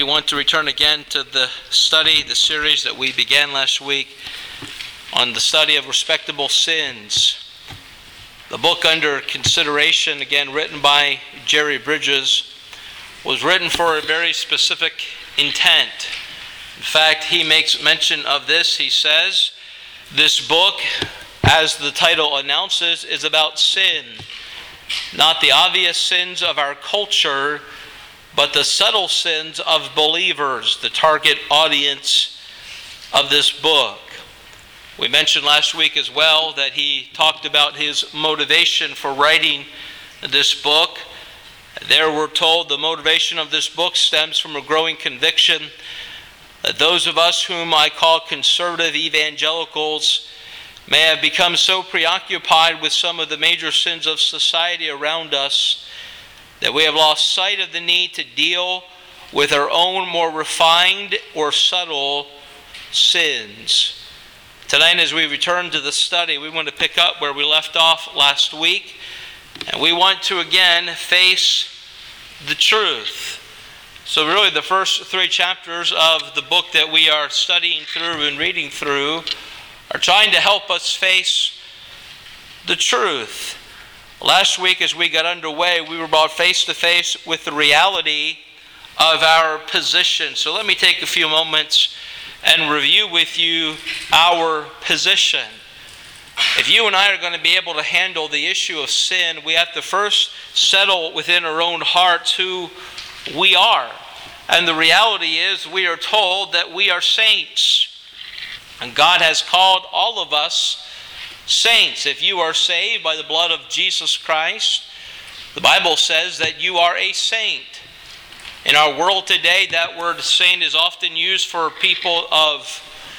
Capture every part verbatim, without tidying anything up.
you want to return again to the study, the series that we began last week on the study of respectable sins. The book under consideration, again written by Jerry Bridges, was written for a very specific intent. In fact, he makes mention of this. He says, this book, as the title announces, is about sin. Not the obvious sins of our culture, but the subtle sins of believers, the target audience of this book. We mentioned last week as well that he talked about his motivation for writing this book. There we're told the motivation of this book stems from a growing conviction that those of us whom I call conservative evangelicals may have become so preoccupied with some of the major sins of society around us that we have lost sight of the need to deal with our own more refined or subtle sins. Tonight, as we return to the study, we want to pick up where we left off last week, and we want to again face the truth. So really the first three chapters of the book that we are studying through and reading through are trying to help us face the truth. Last week, as we got underway, we were brought face to face with the reality of our position. So let me take a few moments and review with you our position. If you and I are going to be able to handle the issue of sin, we have to first settle within our own hearts who we are. And the reality is, we are told that we are saints. And God has called all of us saints. If you are saved by the blood of Jesus Christ, the Bible says that you are a saint. In our world today, that word saint is often used for people of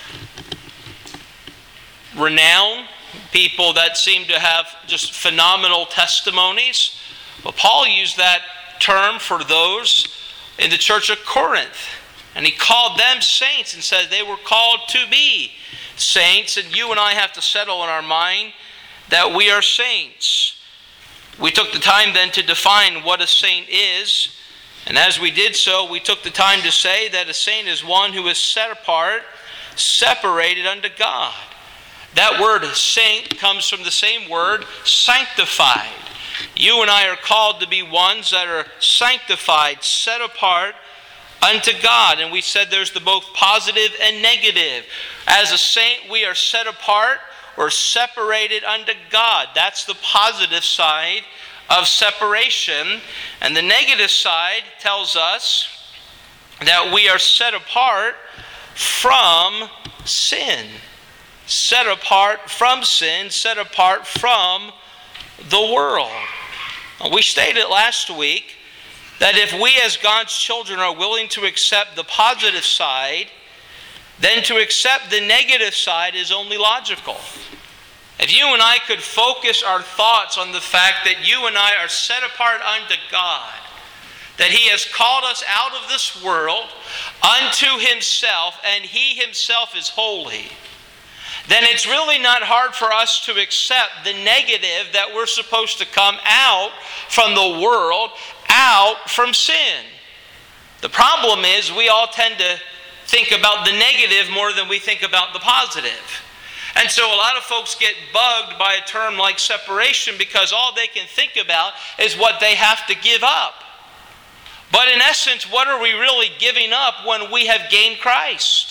renown, people that seem to have just phenomenal testimonies. But Paul used that term for those in the church of Corinth. And he called them saints and said they were called to be saints. And you and I have to settle in our mind that we are saints. We took the time then to define what a saint is. And as we did so, we took the time to say that a saint is one who is set apart, separated unto God. That word saint comes from the same word, sanctified. You and I are called to be ones that are sanctified, set apart unto God. And we said there's the both positive and negative. As a saint, we are set apart or separated unto God. That's the positive side of separation. And the negative side tells us that we are set apart from sin. Set apart from sin, set apart from the world. We stated last week that if we as God's children are willing to accept the positive side, then to accept the negative side is only logical. If you and I could focus our thoughts on the fact that you and I are set apart unto God, that He has called us out of this world unto Himself, and He Himself is holy, then it's really not hard for us to accept the negative that we're supposed to come out from the world, out from sin. The problem is we all tend to think about the negative more than we think about the positive. And so a lot of folks get bugged by a term like separation because all they can think about is what they have to give up. But in essence, what are we really giving up when we have gained Christ?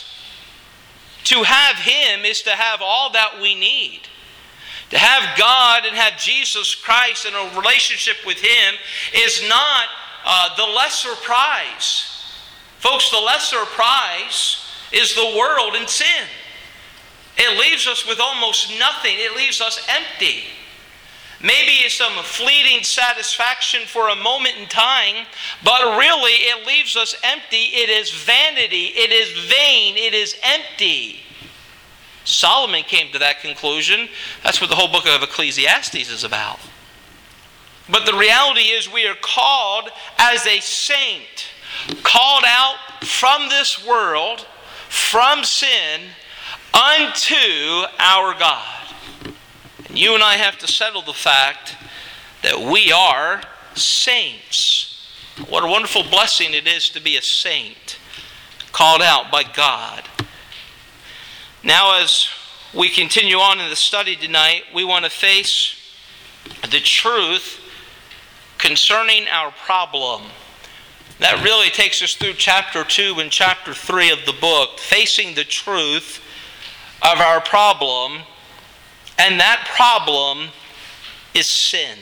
To have Him is to have all that we need. To have God and have Jesus Christ and a relationship with Him is not uh, the lesser prize. Folks, the lesser prize is the world and sin. It leaves us with almost nothing. It leaves us empty. Maybe some fleeting satisfaction for a moment in time, but really it leaves us empty. It is vanity. It is vain. It is empty. Solomon came to that conclusion. That's what the whole book of Ecclesiastes is about. But the reality is we are called as a saint, called out from this world, from sin, unto our God. And you and I have to settle the fact that we are saints. What a wonderful blessing it is to be a saint. called out by God. Now, as we continue on in the study tonight, we want to face the truth concerning our problem. That really takes us through chapter two and chapter three of the book, facing the truth of our problem. And that problem is sin.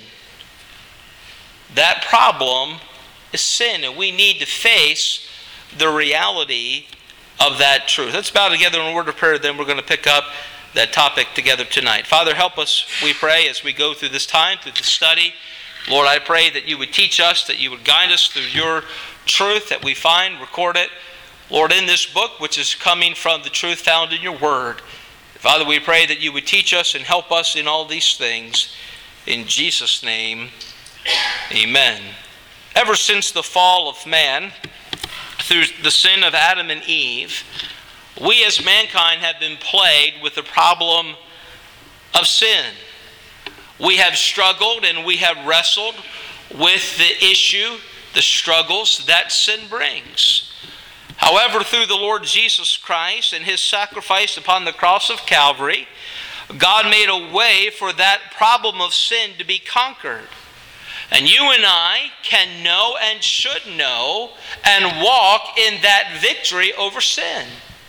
That problem is sin, and we need to face the reality of that truth. Let's bow together in a word of prayer, then we're going to pick up that topic together tonight. Father, help us, we pray, as we go through this time, through the study. Lord, I pray that you would teach us, that you would guide us through your truth that we find, record it, Lord, in this book, which is coming from the truth found in your word. Father, we pray that you would teach us and help us in all these things. In Jesus' name, amen. Ever since the fall of man, through the sin of Adam and Eve, we as mankind have been plagued with the problem of sin. We have struggled and we have wrestled with the issue, the struggles that sin brings. However, through the Lord Jesus Christ and his sacrifice upon the cross of Calvary, God made a way for that problem of sin to be conquered. And you and I can know and should know and walk in that victory over sin.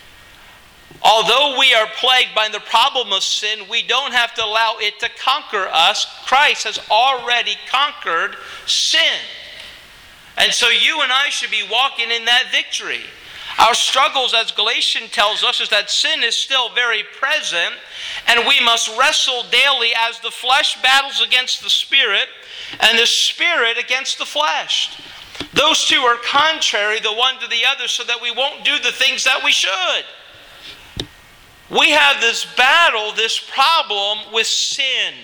Although we are plagued by the problem of sin, we don't have to allow it to conquer us. Christ has already conquered sin. And so you and I should be walking in that victory. Our struggles, as Galatians tells us, is that sin is still very present, and we must wrestle daily as the flesh battles against the spirit and the spirit against the flesh. Those two are contrary the one to the other, so that we won't do the things that we should. We have this battle, this problem with sin.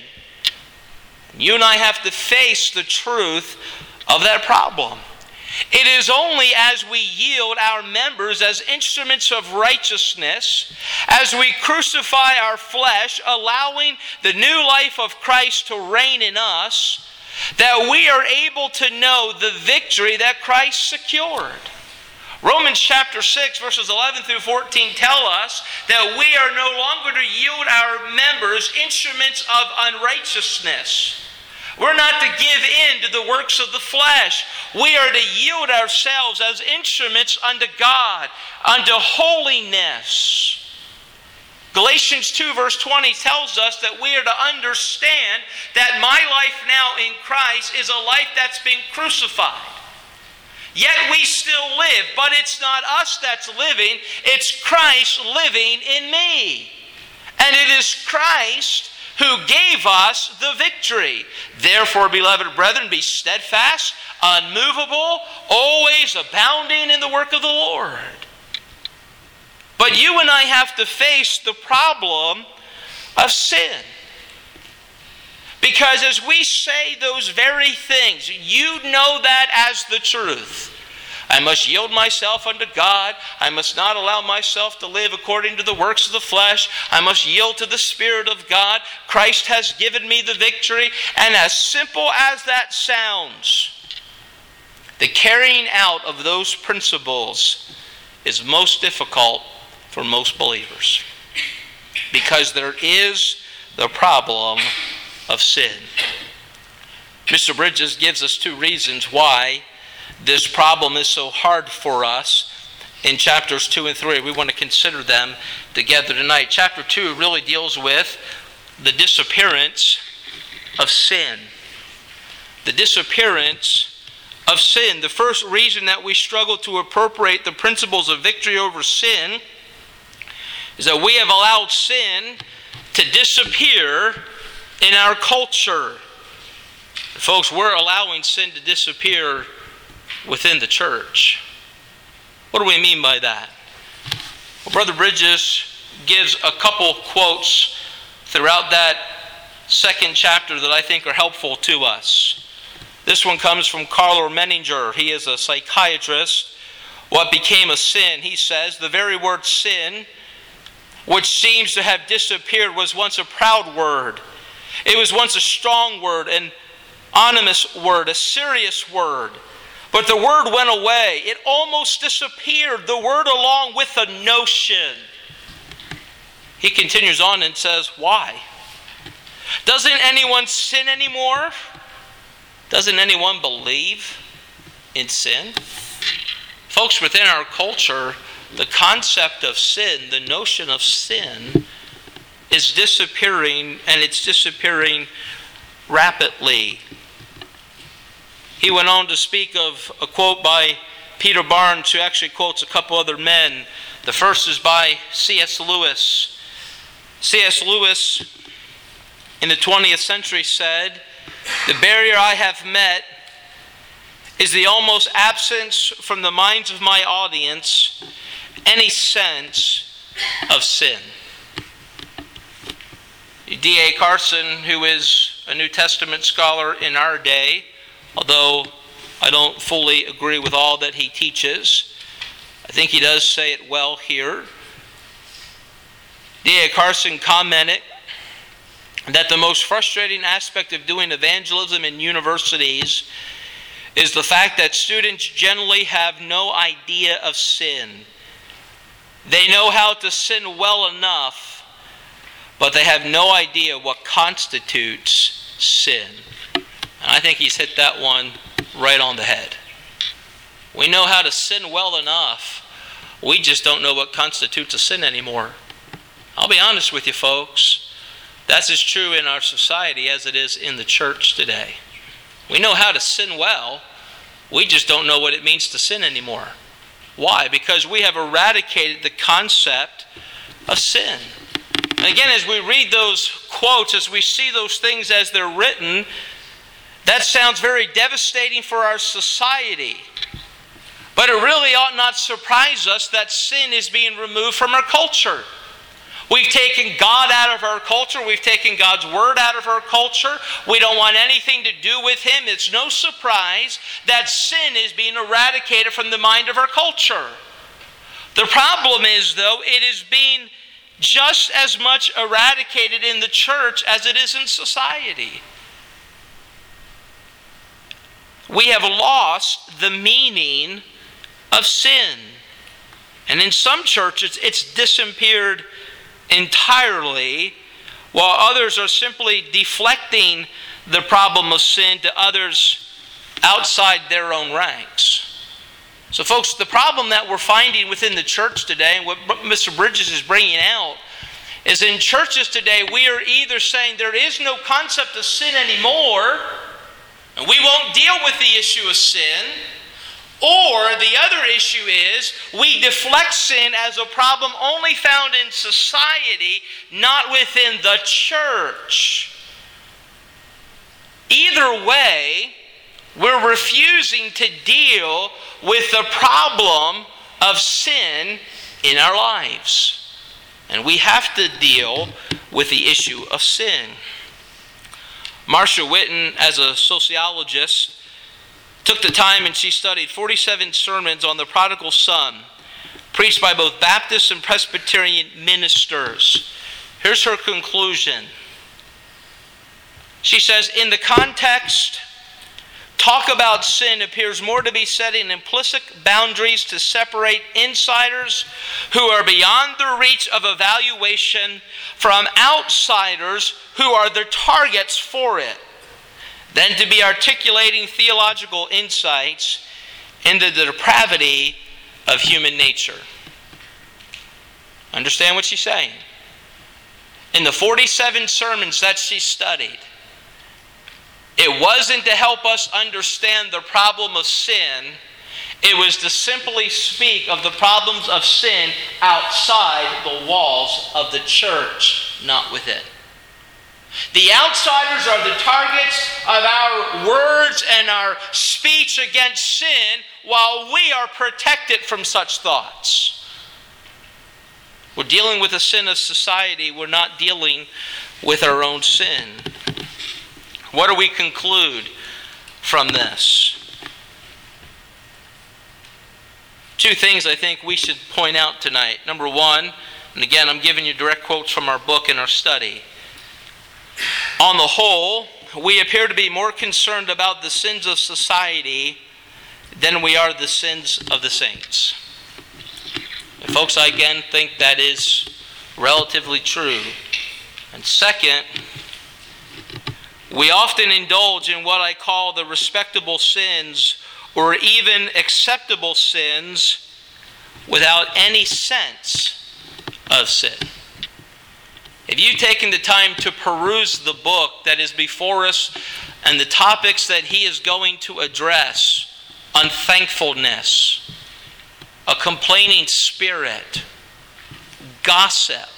You and I have to face the truth of that problem. It is only as we yield our members as instruments of righteousness, as we crucify our flesh, allowing the new life of Christ to reign in us, that we are able to know the victory that Christ secured. Romans chapter six, verses eleven through fourteen tell us that we are no longer to yield our members instruments of unrighteousness. We're not to give in to the works of the flesh. We are to yield ourselves as instruments unto God, unto holiness. Galatians two verse twenty tells us that we are to understand that my life now in Christ is a life that's been crucified. Yet we still live, but it's not us that's living, it's Christ living in me. And it is Christ who gave us the victory. Therefore, beloved brethren, be steadfast, unmovable, always abounding in the work of the Lord. But you and I have to face the problem of sin. Because as we say those very things, you know that as the truth. I must yield myself unto God. I must not allow myself to live according to the works of the flesh. I must yield to the Spirit of God. Christ has given me the victory. And as simple as that sounds, the carrying out of those principles is most difficult for most believers. Because there is the problem of sin. Mister Bridges gives us two reasons why this problem is so hard for us in chapters two and three. We want to consider them together tonight. Chapter two really deals with the disappearance of sin. The disappearance of sin. The first reason that we struggle to appropriate the principles of victory over sin is that we have allowed sin to disappear in our culture. Folks, we're allowing sin to disappear within the church. What do we mean by that? Well, Brother Bridges gives a couple quotes throughout that second chapter that I think are helpful to us. This one comes from Karl Menninger. He is a psychiatrist. What became a sin, he says, the very word sin, which seems to have disappeared, was once a proud word. It was once a strong word, an ominous word, a serious word. But the word went away. It almost disappeared, the word along with the notion. He continues on and says, why? Doesn't anyone sin anymore? Doesn't anyone believe in sin? Folks, within our culture, the concept of sin, the notion of sin, is disappearing, and it's disappearing rapidly. He went on to speak of a quote by Peter Barnes, who actually quotes a couple other men. The first is by C S Lewis. C S Lewis, in the twentieth century, said, "The barrier I have met is the almost absence from the minds of my audience any sense of sin." D A Carson, who is a New Testament scholar in our day, although I don't fully agree with all that he teaches, I think he does say it well here. D A Carson commented that the most frustrating aspect of doing evangelism in universities is the fact that students generally have no idea of sin. They know how to sin well enough, but they have no idea what constitutes sin. And I think he's hit that one right on the head. We know how to sin well enough. We just don't know what constitutes a sin anymore. I'll be honest with you, folks. That's as true in our society as it is in the church today. We know how to sin well. We just don't know what it means to sin anymore. Why? Because we have eradicated the concept of sin. And again, as we read those quotes, as we see those things as they're written, that sounds very devastating for our society. But it really ought not surprise us that sin is being removed from our culture. We've taken God out of our culture. We've taken God's Word out of our culture. We don't want anything to do with Him. It's no surprise that sin is being eradicated from the mind of our culture. The problem is, though, it is being just as much eradicated in the church as it is in society. We have lost the meaning of sin. And in some churches, it's disappeared entirely, while others are simply deflecting the problem of sin to others outside their own ranks. So folks, the problem that we're finding within the church today, and what Mister Bridges is bringing out, is in churches today we are either saying there is no concept of sin anymore, and we won't deal with the issue of sin, or the other issue is we deflect sin as a problem only found in society, not within the church. Either way, we're refusing to deal with the problem of sin in our lives. And we have to deal with the issue of sin. Marcia Whitten, as a sociologist, took the time and she studied forty-seven sermons on the prodigal son, preached by both Baptist and Presbyterian ministers. Here's her conclusion. She says, in the context, talk about sin appears more to be setting implicit boundaries to separate insiders who are beyond the reach of evaluation from outsiders who are the targets for it, than to be articulating theological insights into the depravity of human nature. Understand what she's saying? In the forty-seven sermons that she studied, it wasn't to help us understand the problem of sin. It was to simply speak of the problems of sin outside the walls of the church, not within. The outsiders are the targets of our words and our speech against sin, while we are protected from such thoughts. We're dealing with the sin of society. We're not dealing with our own sin. What do we conclude from this? Two things I think we should point out tonight. Number one, and again, I'm giving you direct quotes from our book and our study. On the whole, we appear to be more concerned about the sins of society than we are the sins of the saints. And folks, I again think that is relatively true. And second, we often indulge in what I call the respectable sins or even acceptable sins without any sense of sin. If you've taken the time to peruse the book that is before us and the topics that he is going to address, unthankfulness, a complaining spirit, gossip,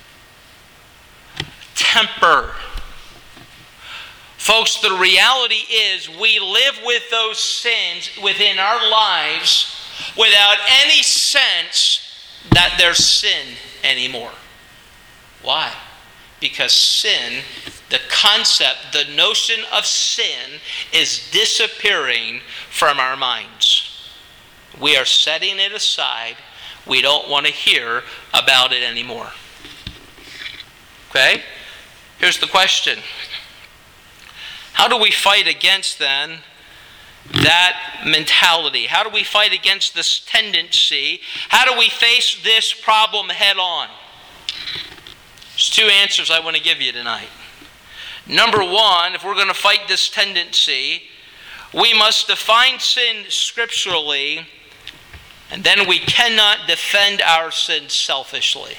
temper. Folks, the reality is we live with those sins within our lives without any sense that there's sin anymore. Why? Because sin, the concept, the notion of sin is disappearing from our minds. We are setting it aside. We don't want to hear about it anymore. Okay? Here's the question. How do we fight against, then, that mentality? How do we fight against this tendency? How do we face this problem head on? There's two answers I want to give you tonight. Number one, if we're going to fight this tendency, we must define sin scripturally, and then we cannot defend our sin selfishly.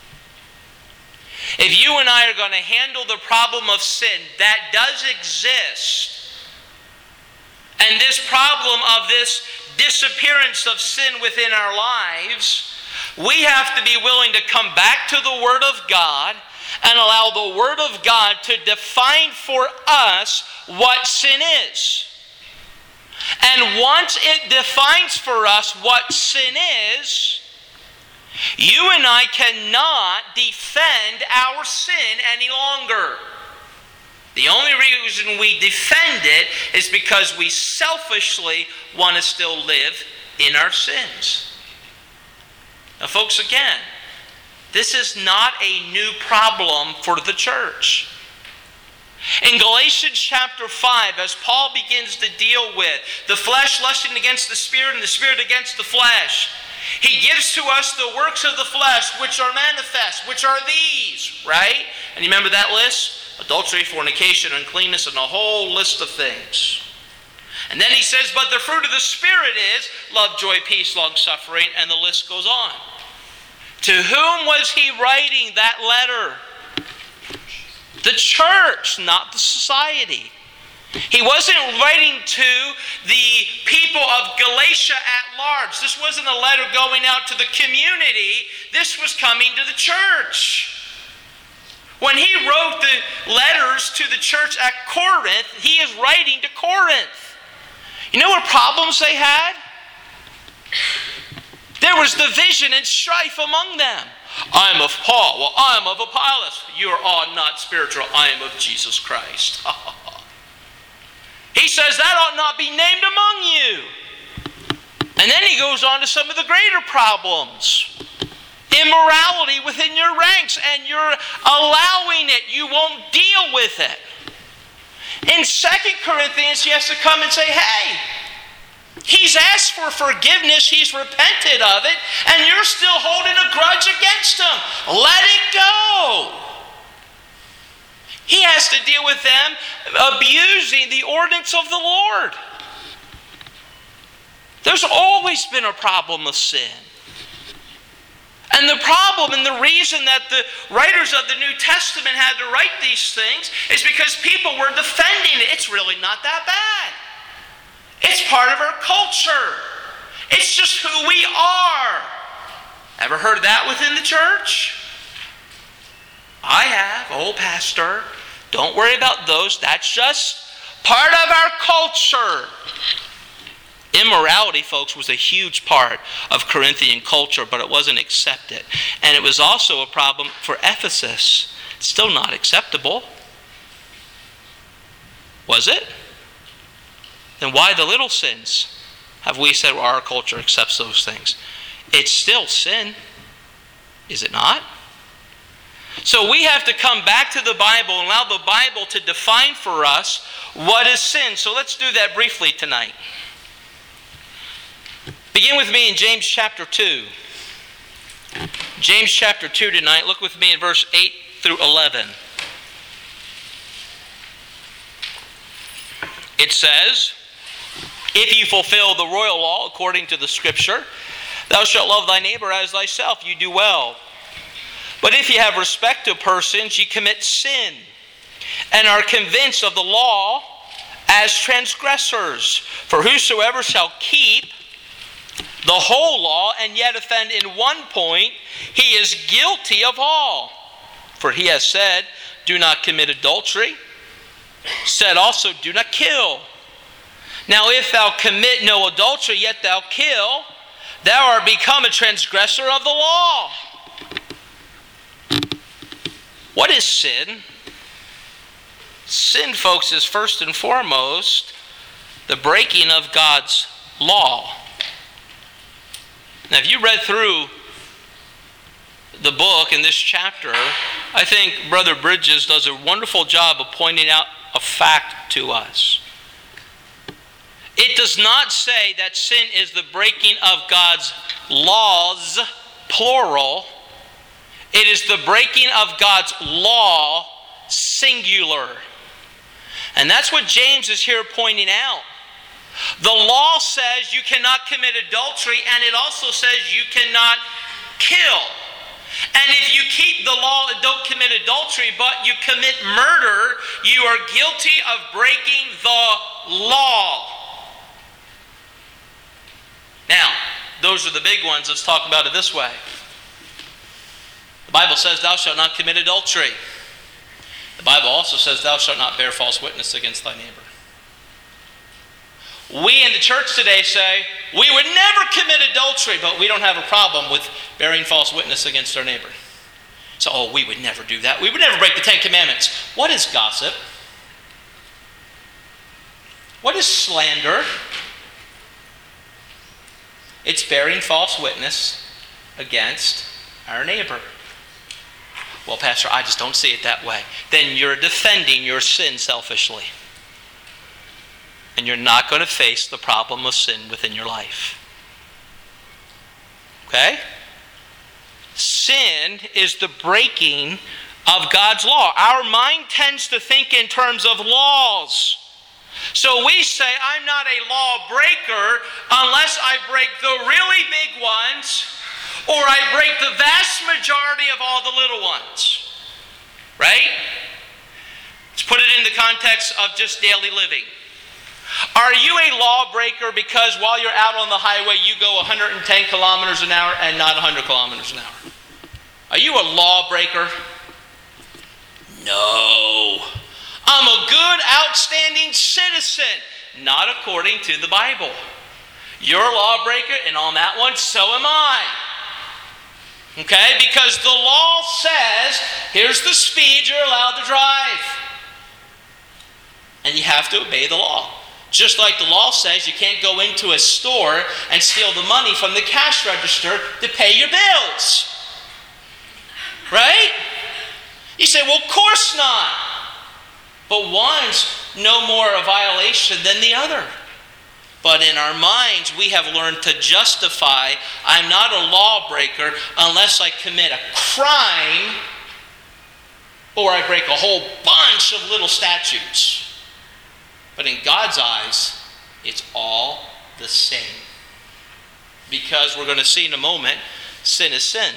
If you and I are going to handle the problem of sin that does exist, and this problem of this disappearance of sin within our lives, we have to be willing to come back to the Word of God and allow the Word of God to define for us what sin is. And once it defines for us what sin is, you and I cannot defend our sin any longer. The only reason we defend it is because we selfishly want to still live in our sins. Now, folks, again, this is not a new problem for the church. In Galatians chapter five, as Paul begins to deal with the flesh lusting against the spirit and the spirit against the flesh, he gives to us the works of the flesh which are manifest, which are these, right? And you remember that list? Adultery, fornication, uncleanness, and a whole list of things. And then he says, but the fruit of the Spirit is love, joy, peace, long-suffering, and the list goes on. To whom was he writing that letter? The church, not the society. He wasn't writing to the people of Galatia at large. This wasn't a letter going out to the community. This was coming to the church. When he wrote the letters to the church at Corinth, he is writing to Corinth. You know what problems they had? There was division and strife among them. I am of Paul. Well, I am of Apollos. You are all not spiritual. I am of Jesus Christ. He says that ought not be named among you. And then he goes on to some of the greater problems. Immorality within your ranks, and you're allowing it. You won't deal with it. In Second Corinthians, he has to come and say, hey, he's asked for forgiveness, he's repented of it, and you're still holding a grudge against him. Let it go. He has to deal with them abusing the ordinance of the Lord. There's always been a problem of sin. And the problem and the reason that the writers of the New Testament had to write these things is because people were defending it. It's really not that bad. It's part of our culture. It's just who we are. Ever heard that within the church? I have. Oh, pastor, don't worry about those. That's just part of our culture. Immorality, folks, was a huge part of Corinthian culture, but it wasn't accepted. And it was also a problem for Ephesus. Still not acceptable. Was it? Then why the little sins? Have we said, well, our culture accepts those things? It's still sin, is it not? So we have to come back to the Bible and allow the Bible to define for us what is sin. So let's do that briefly tonight. Begin with me in James chapter two. James chapter two tonight. Look with me in verse eight through eleven. It says, if you fulfill the royal law according to the Scripture, thou shalt love thy neighbor as thyself, you do well. But if you have respect to persons, ye commit sin, and are convinced of the law as transgressors. For whosoever shall keep the whole law and yet offend in one point, he is guilty of all. For he has said, do not commit adultery. Said also, do not kill. Now if thou commit no adultery, yet thou kill, thou art become a transgressor of the law. What is sin? Sin, folks, is first and foremost the breaking of God's law. Now, if you read through the book in this chapter, I think Brother Bridges does a wonderful job of pointing out a fact to us. It does not say that sin is the breaking of God's laws, plural. It is the breaking of God's law, singular. And that's what James is here pointing out. The law says you cannot commit adultery, and it also says you cannot kill. And if you keep the law and don't commit adultery, but you commit murder, you are guilty of breaking the law. Now, those are the big ones. Let's talk about it this way. The Bible says, thou shalt not commit adultery. The Bible also says, thou shalt not bear false witness against thy neighbor. We in the church today say, we would never commit adultery, but we don't have a problem with bearing false witness against our neighbor. So, oh, we would never do that. We would never break the Ten Commandments. What is gossip? What is slander? It's bearing false witness against our neighbor. Well, Pastor, I just don't see it that way. Then you're defending your sin selfishly. And you're not going to face the problem of sin within your life. Okay? Sin is the breaking of God's law. Our mind tends to think in terms of laws. So we say, I'm not a lawbreaker unless I break the really big ones, or I break the vast majority of all the little ones. Right? Let's put it in the context of just daily living. Are you a lawbreaker because while you're out on the highway you go one hundred ten kilometers an hour and not one hundred kilometers an hour? Are you a lawbreaker? No. I'm a good, outstanding citizen. Not according to the Bible. You're a lawbreaker, and on that one, so am I. Okay? Because the law says, here's the speed you're allowed to drive. And you have to obey the law. Just like the law says, you can't go into a store and steal the money from the cash register to pay your bills. Right? You say, well, of course not. But one's no more a violation than the other. But in our minds, we have learned to justify, I'm not a lawbreaker unless I commit a crime or I break a whole bunch of little statutes. But in God's eyes, it's all the same. Because we're going to see in a moment, sin is sin.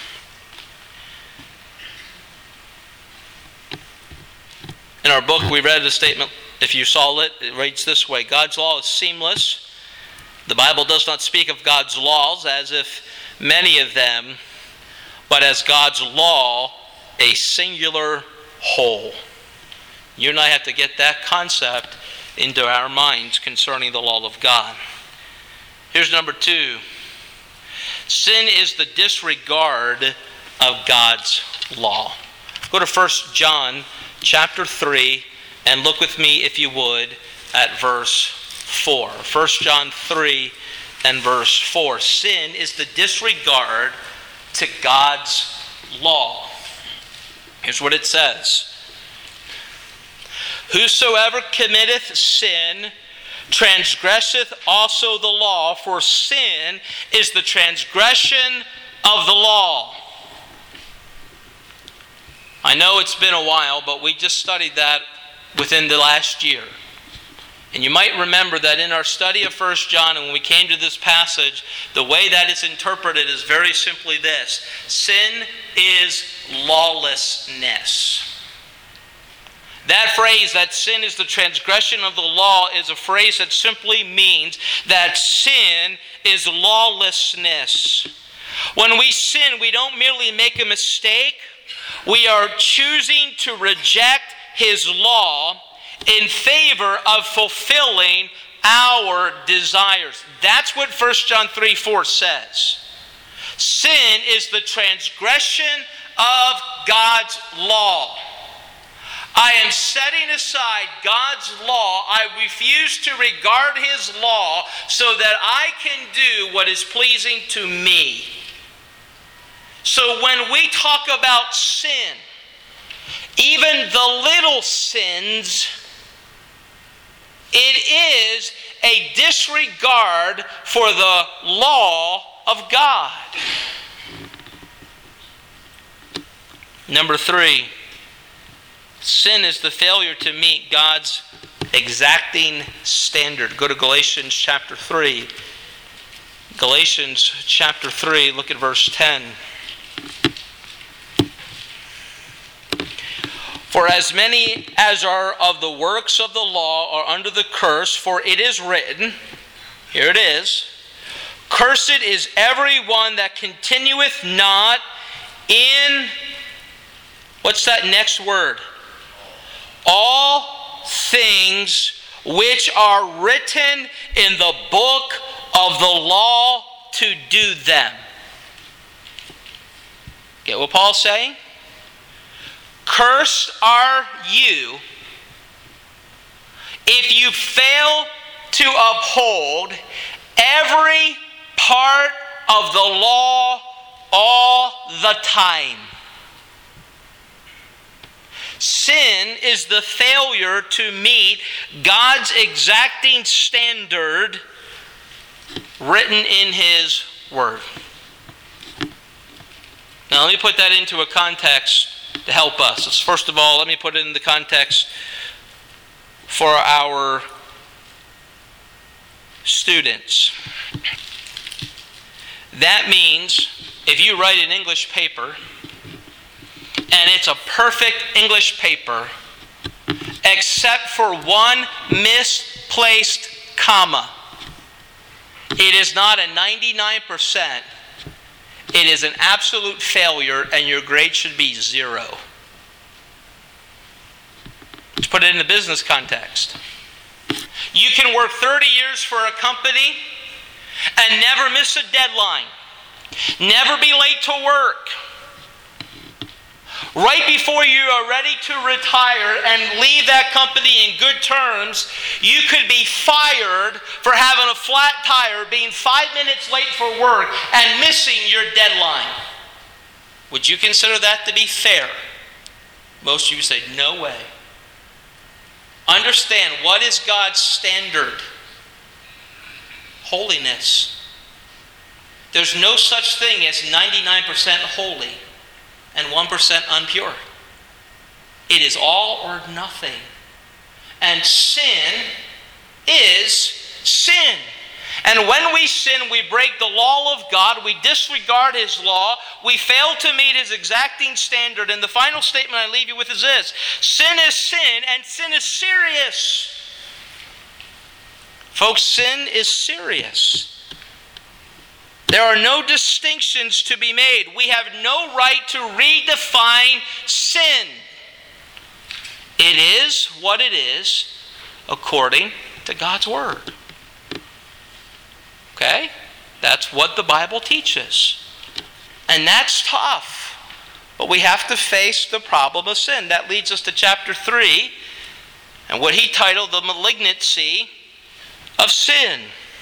In our book, we read a statement, if you saw it, it reads this way: God's law is seamless. The Bible does not speak of God's laws as if many of them, but as God's law, a singular whole. You and I have to get that concept into our minds concerning the law of God. Here's number two. Sin is the disregard of God's law. Go to First John chapter three and look with me, if you would, at verse four. First John three and verse four. Sin is the disregard to God's law. Here's what it says. Whosoever committeth sin transgresseth also the law, for sin is the transgression of the law. I know it's been a while, but we just studied that within the last year. And you might remember that in our study of First John, and when we came to this passage, the way that it's interpreted is very simply this: sin is lawlessness. That phrase, that sin is the transgression of the law, is a phrase that simply means that sin is lawlessness. When we sin, we don't merely make a mistake. We are choosing to reject His law in favor of fulfilling our desires. That's what First John three four says. Sin is the transgression of God's law. I am setting aside God's law. I refuse to regard His law so that I can do what is pleasing to me. So when we talk about sin, even the little sins, it is a disregard for the law of God. Number three, sin is the failure to meet God's exacting standard. Go to Galatians chapter three. Galatians chapter three, look at verse ten. For as many as are of the works of the law are under the curse, for it is written, here it is, cursed is every one that continueth not in, what's that next word? All things which are written in the book of the law to do them. Get what Paul's saying? Cursed are you if you fail to uphold every part of the law all the time. Sin is the failure to meet God's exacting standard written in His Word. Now let me put that into a context to help us. First of all, let me put it in the context for our students. That means if you write an English paper and it's a perfect English paper except for one misplaced comma, it is not a ninety-nine percent. It is an absolute failure, and your grade should be zero. Let's put it in the business context. You can work thirty years for a company and never miss a deadline. Never be late to work. Right before you are ready to retire and leave that company in good terms, you could be fired for having a flat tire, being five minutes late for work, and missing your deadline. Would you consider that to be fair? Most of you say, no way. Understand, what is God's standard? Holiness. There's no such thing as ninety-nine percent holy and one percent unpure. It is all or nothing. And sin is sin. And when we sin, we break the law of God, we disregard His law, we fail to meet His exacting standard. And the final statement I leave you with is this: sin is sin, and sin is serious. Folks, sin is serious. There are no distinctions to be made. We have no right to redefine sin. It is what it is according to God's Word. Okay? That's what the Bible teaches. And that's tough. But we have to face the problem of sin. That leads us to chapter three and what he titled the malignancy of sin.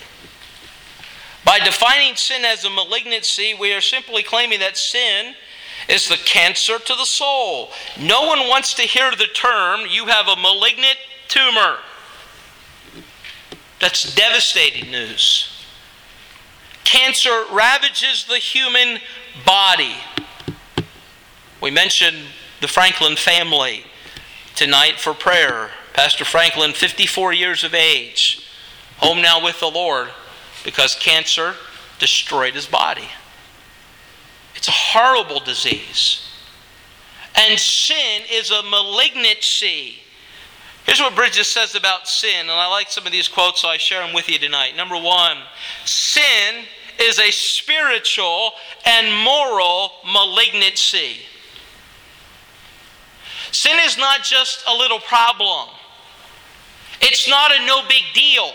By defining sin as a malignancy, we are simply claiming that sin is the cancer to the soul. No one wants to hear the term, you have a malignant tumor. That's devastating news. Cancer ravages the human body. We mentioned the Franklin family tonight for prayer. Pastor Franklin, fifty-four years of age, home now with the Lord because cancer destroyed his body. It's a horrible disease. And sin is a malignancy. Here's what Bridges says about sin, and I like some of these quotes, so I share them with you tonight. Number one, sin is a spiritual and moral malignancy. Sin is not just a little problem. It's not a no big deal.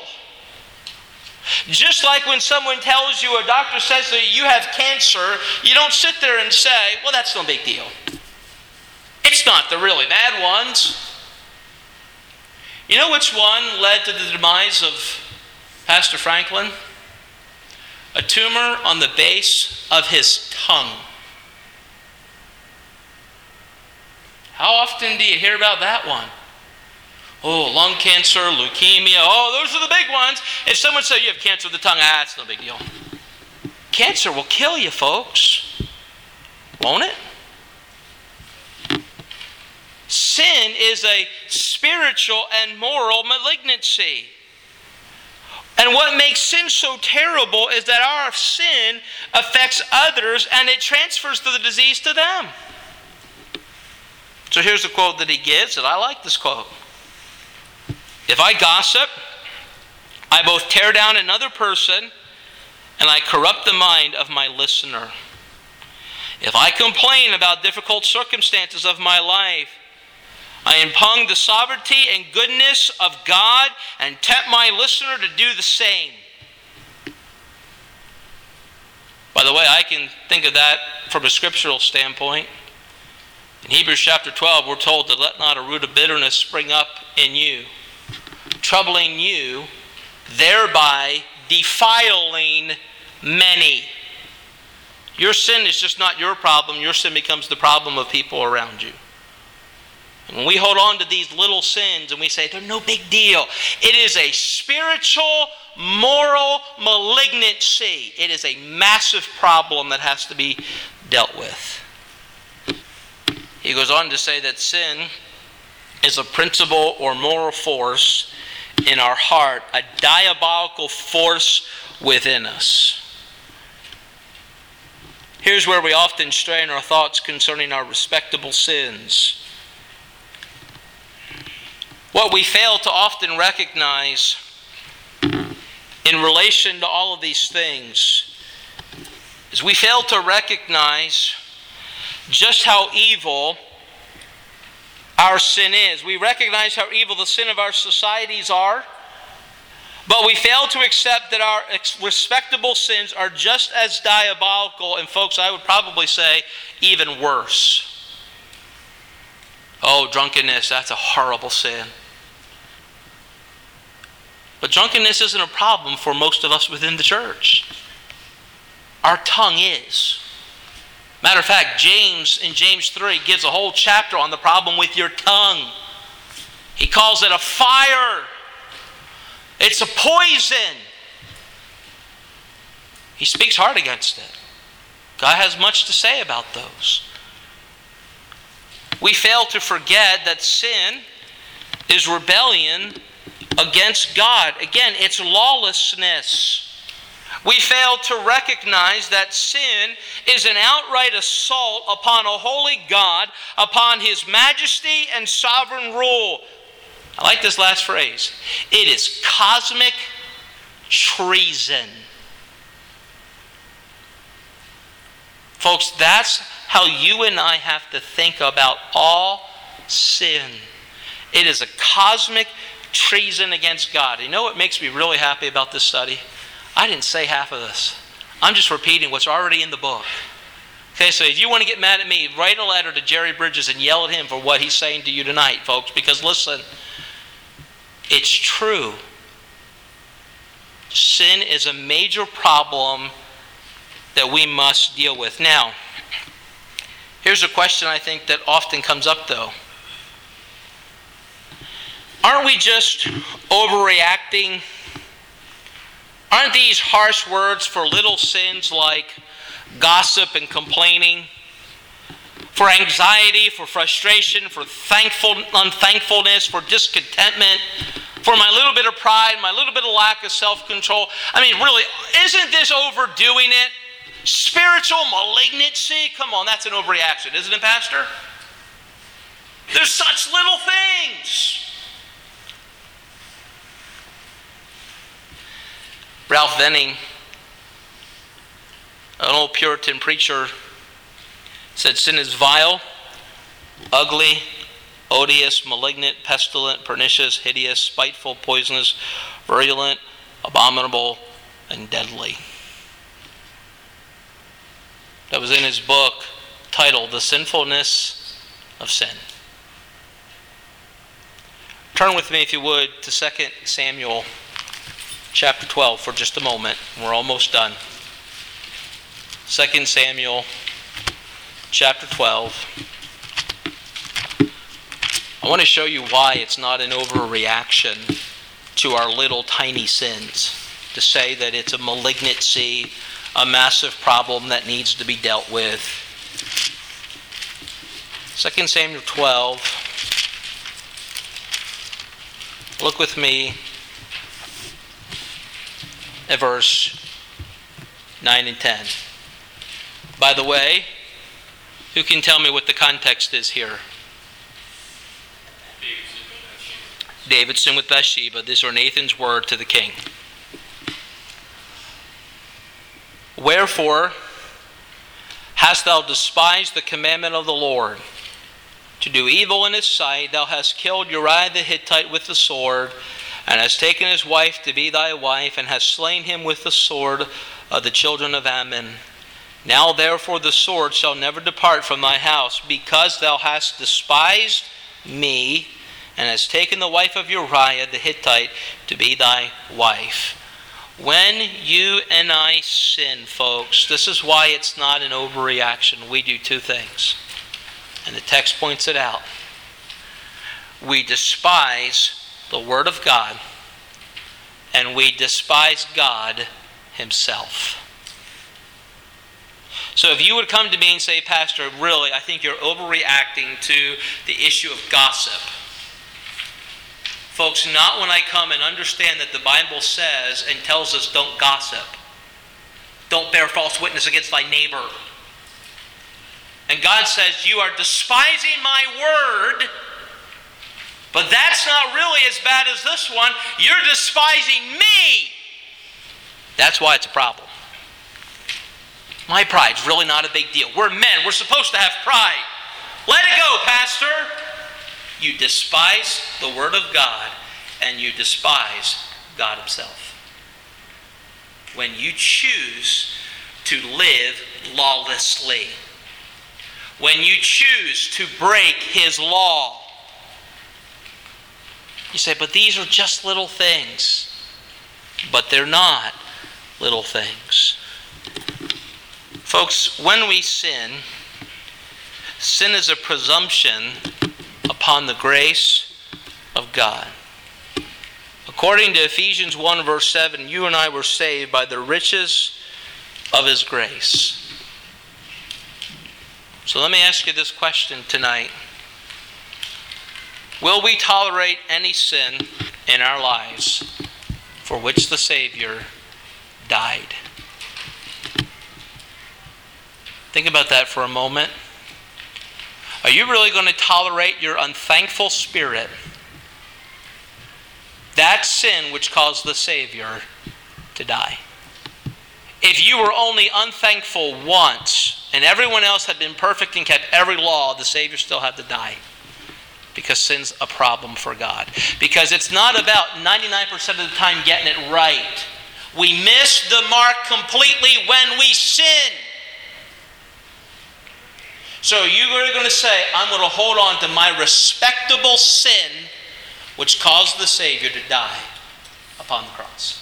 Just like when someone tells you, a doctor says that you have cancer, you don't sit there and say, well, that's no big deal. It's not the really bad ones. You know which one led to the demise of Pastor Franklin? A tumor on the base of his tongue. How often do you hear about that one? Oh, lung cancer, leukemia. Oh, those are the big ones. If someone says you have cancer of the tongue, ah, it's no big deal. Cancer will kill you, folks. Won't it? Sin is a spiritual and moral malignancy. And what makes sin so terrible is that our sin affects others and it transfers the disease to them. So here's a quote that he gives, and I like this quote. If I gossip, I both tear down another person and I corrupt the mind of my listener. If I complain about difficult circumstances of my life, I impugn the sovereignty and goodness of God and tempt my listener to do the same. By the way, I can think of that from a scriptural standpoint. In Hebrews chapter twelve, we're told to let not a root of bitterness spring up in you, troubling you, thereby defiling many. Your sin is just not your problem. Your sin becomes the problem of people around you. And when we hold on to these little sins and we say, they're no big deal, it is a spiritual, moral malignancy. It is a massive problem that has to be dealt with. He goes on to say that sin is a principle or moral force in our heart, a diabolical force within us. Here's where we often strain our thoughts concerning our respectable sins. What we fail to often recognize in relation to all of these things is we fail to recognize just how evil our sin is. We recognize how evil the sin of our societies are, but we fail to accept that our respectable sins are just as diabolical, and folks, I would probably say even worse. Oh, drunkenness, that's a horrible sin. But drunkenness isn't a problem for most of us within the church. Our tongue is. Matter of fact, James in James three gives a whole chapter on the problem with your tongue. He calls it a fire. It's a poison. He speaks hard against it. God has much to say about those. We fail to forget that sin is rebellion against God. Again, it's lawlessness. We fail to recognize that sin is an outright assault upon a holy God, upon His majesty and sovereign rule. I like this last phrase. It is cosmic treason. Folks, that's how you and I have to think about all sin. It is a cosmic treason against God. You know what makes me really happy about this study? I didn't say half of this. I'm just repeating what's already in the book. Okay, so if you want to get mad at me, write a letter to Jerry Bridges and yell at him for what he's saying to you tonight, folks, because listen, it's true. Sin is a major problem that we must deal with. Now, here's a question I think that often comes up though. Aren't we just overreacting Aren't these harsh words for little sins like gossip and complaining, for anxiety, for frustration, for thankful unthankfulness, for discontentment, for my little bit of pride, my little bit of lack of self-control? I mean, really, isn't this overdoing it? Spiritual malignancy? Come on, that's an overreaction, isn't it, Pastor? There's such little things. Ralph Venning, an old Puritan preacher, said sin is vile, ugly, odious, malignant, pestilent, pernicious, hideous, spiteful, poisonous, virulent, abominable, and deadly. That was in his book titled The Sinfulness of Sin. Turn with me, if you would, to Second Samuel chapter twelve for just a moment. We're almost done. Second Samuel chapter twelve. I want to show you why it's not an overreaction to our little tiny sins, to say that it's a malignancy, a massive problem that needs to be dealt with. Second Samuel twelve. Look with me at verse nine and ten. By the way, who can tell me what the context is here? David sinned with Bathsheba. These are Nathan's word to the king. Wherefore hast thou despised the commandment of the Lord, to do evil in his sight? Thou hast killed Uriah the Hittite with the sword, and hast taken his wife to be thy wife, and hast slain him with the sword of the children of Ammon. Now therefore the sword shall never depart from thy house, because thou hast despised me, and hast taken the wife of Uriah the Hittite to be thy wife. When you and I sin, folks, this is why it's not an overreaction. We do two things, and the text points it out. We despise the Word of God, and we despise God Himself. So if you would come to me and say, Pastor, really, I think you're overreacting to the issue of gossip. Folks, not when I come and understand that the Bible says and tells us don't gossip. Don't bear false witness against thy neighbor. And God says, you are despising my word, but that's not really as bad as this one. You're despising me. That's why it's a problem. My pride's really not a big deal. We're men. We're supposed to have pride. Let it go, Pastor. You despise the Word of God, and you despise God Himself. When you choose to live lawlessly, when you choose to break His law, you say, but these are just little things. But they're not little things. Folks, when we sin, sin is a presumption upon the grace of God. According to Ephesians one verse seven, you and I were saved by the riches of His grace. So let me ask you this question tonight. Will we tolerate any sin in our lives for which the Savior died? Think about that for a moment. Are you really going to tolerate your unthankful spirit, that sin which caused the Savior to die? If you were only unthankful once and everyone else had been perfect and kept every law, the Savior still had to die. Because sin's a problem for God. Because it's not about ninety-nine percent of the time getting it right. We miss the mark completely when we sin. So you're going to say, I'm going to hold on to my respectable sin which caused the Savior to die upon the cross.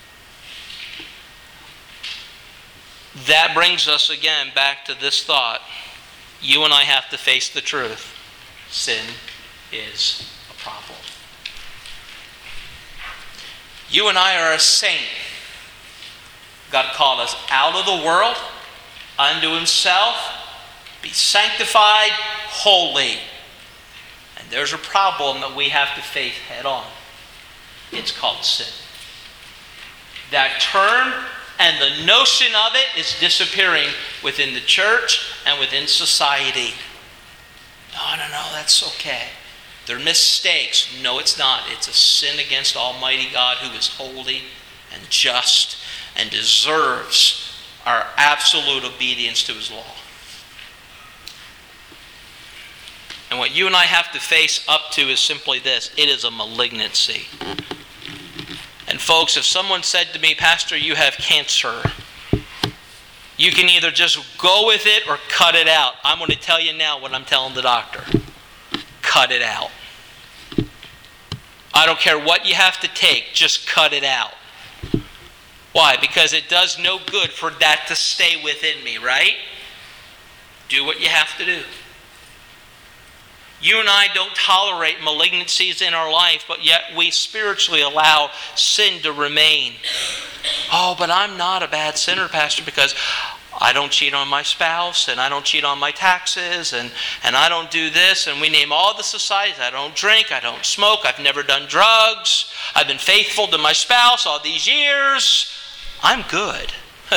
That brings us again back to this thought. You and I have to face the truth. Sin is a problem. You and I are a saint God called us out of the world unto himself. Be sanctified, holy. And there's a problem that we have to face head on. It's called sin. That term and the notion of it is disappearing within the church and within society. No, no, no, that's okay. They're mistakes. No, it's not. It's a sin against Almighty God, who is holy and just and deserves our absolute obedience to his law. And what you and I have to face up to is simply this. It is a malignancy. And folks, if someone said to me, Pastor, you have cancer, you can either just go with it or cut it out. I'm going to tell you now what I'm telling the doctor. Cut it out. I don't care what you have to take, just cut it out. Why? Because it does no good for that to stay within me, right? Do what you have to do. You and I don't tolerate malignancies in our life, but yet we spiritually allow sin to remain. Oh, but I'm not a bad sinner, Pastor, because I don't cheat on my spouse, and I don't cheat on my taxes, and, and I don't do this, and we name all the societies. I don't drink, I don't smoke, I've never done drugs, I've been faithful to my spouse all these years. I'm good.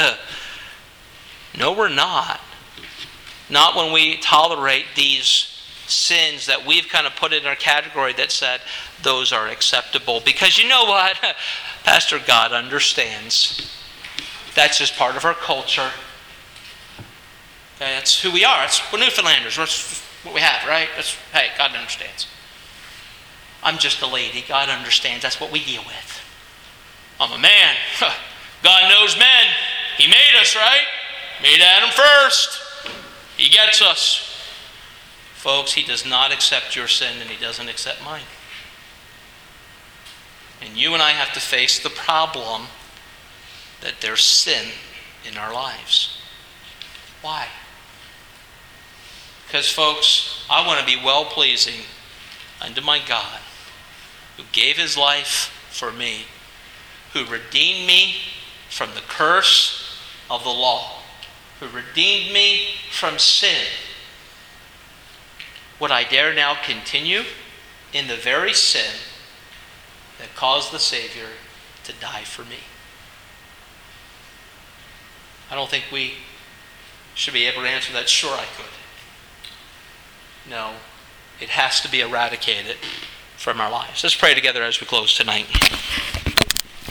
No, we're not. Not when we tolerate these sins that we've kind of put in our category that said those are acceptable. Because you know what? Pastor, God understands. That's just part of our culture. Okay, that's who we are. That's, we're Newfoundlanders. That's what we have, right? That's, hey, God understands. I'm just a lady. God understands. That's what we deal with. I'm a man. God knows men. He made us, right? Made Adam first. He gets us. Folks, he does not accept your sin, and he doesn't accept mine. And you and I have to face the problem that there's sin in our lives. Why? Because, folks, I want to be well-pleasing unto my God, who gave his life for me, who redeemed me from the curse of the law, who redeemed me from sin. Would I dare now continue in the very sin that caused the Savior to die for me? I don't think we should be able to answer that. Sure, I could. No, it has to be eradicated from our lives. Let's pray together as we close tonight.